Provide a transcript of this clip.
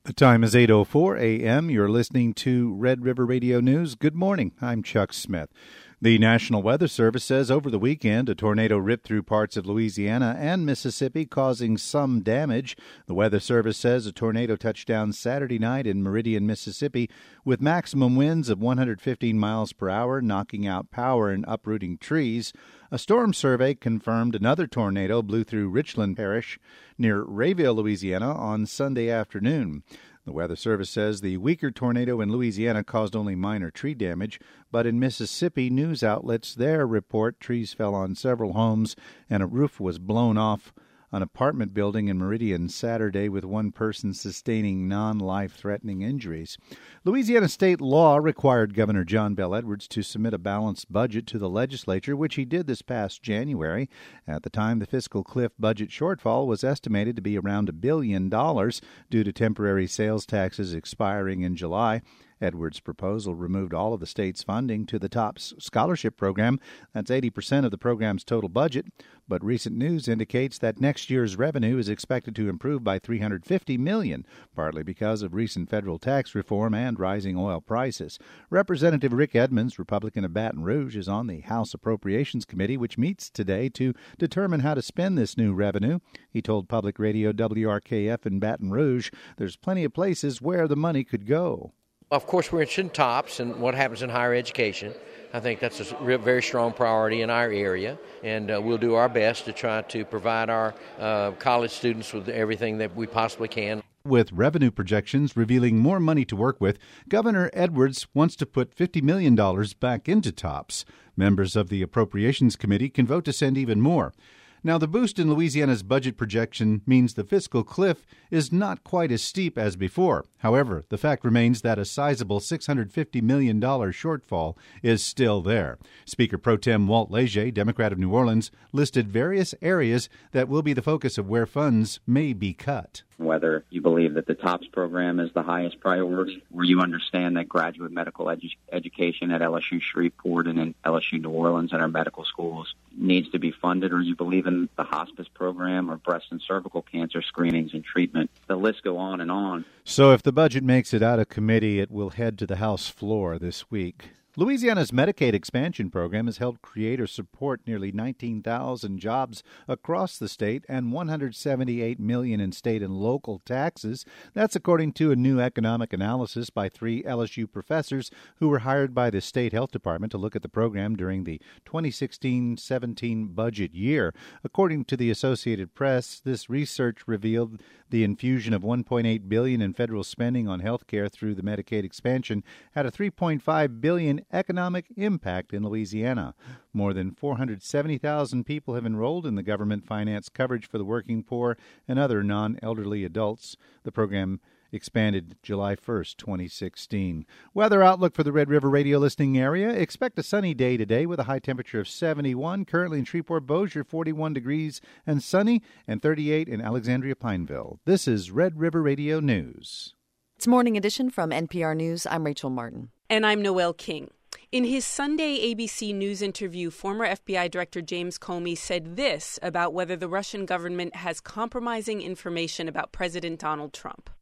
The time is 8:04 a.m. You're listening to Red River Radio News. Good morning. I'm Chuck Smith. The National Weather Service says over the weekend, a tornado ripped through parts of Louisiana and Mississippi, causing some damage. The Weather Service says a tornado touched down Saturday night in Meridian, Mississippi, with maximum winds of 115 miles per hour, knocking out power and uprooting trees. A storm survey confirmed another tornado blew through Richland Parish near Rayville, Louisiana, on Sunday afternoon. The Weather Service says the weaker tornado in Louisiana caused only minor tree damage, but in Mississippi, news outlets there report trees fell on several homes and a roof was blown off an apartment building in Meridian Saturday, with one person sustaining non-life-threatening injuries. Louisiana state law required Governor John Bel Edwards to submit a balanced budget to the legislature, which he did this past January. At the time, the fiscal cliff budget shortfall was estimated to be around $1 billion due to temporary sales taxes expiring in July. Edwards' proposal removed all of the state's funding to the TOPS scholarship program. That's 80% of the program's total budget. But recent news indicates that next year's revenue is expected to improve by $350 million, partly because of recent federal tax reform and rising oil prices. Representative Rick Edmonds, Republican of Baton Rouge, is on the House Appropriations Committee, which meets today to determine how to spend this new revenue. He told Public Radio WRKF in Baton Rouge there's plenty of places where the money could go. Of course, we're interested in TOPS and what happens in higher education. I think that's a very strong priority in our area, and we'll do our best to try to provide our college students with everything that we possibly can. With revenue projections revealing more money to work with, Governor Edwards wants to put $50 million back into TOPS. Members of the Appropriations Committee can vote to send even more. Now, the boost in Louisiana's budget projection means the fiscal cliff is not quite as steep as before. However, the fact remains that a sizable $650 million shortfall is still there. Speaker Pro Tem Walt Leger, Democrat of New Orleans, listed various areas that will be the focus of where funds may be cut. Whether you believe that the TOPS program is the highest priority, or you understand that graduate medical education at LSU Shreveport and in LSU New Orleans and our medical schools needs to be funded, or you believe in the hospice program or breast and cervical cancer screenings and treatment. The list go on and on. So if the budget makes it out of committee, it will head to the House floor this week. Louisiana's Medicaid expansion program has helped create or support nearly 19,000 jobs across the state and $178 million in state and local taxes. That's according to a new economic analysis by 3 LSU professors who were hired by the state health department to look at the program during the 2016-17 budget year. According to the Associated Press, this research revealed the infusion of $1.8 billion in federal spending on health care through the Medicaid expansion had a $3.5 billion economic impact in Louisiana. More than 470,000 people have enrolled in the government-financed coverage for the working poor and other non-elderly adults. The program expanded July 1st, 2016. Weather outlook for the Red River radio listening area. Expect a sunny day today with a high temperature of 71. Currently in Shreveport-Bossier, 41 degrees and sunny, and 38 in Alexandria-Pineville. This is Red River Radio News. It's Morning Edition from NPR News. I'm Rachel Martin. And I'm Noelle King. In his Sunday ABC News interview, former FBI Director James Comey said this about whether the Russian government has compromising information about President Donald Trump.